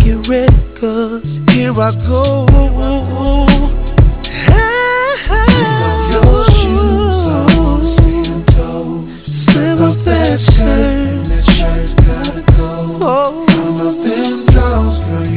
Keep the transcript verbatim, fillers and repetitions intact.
get ready, cause here I go. Take off your shoes, I wanna see them toes. Slip off that shirt, and that shirt gotta go. oh. Come up them drawers, girl,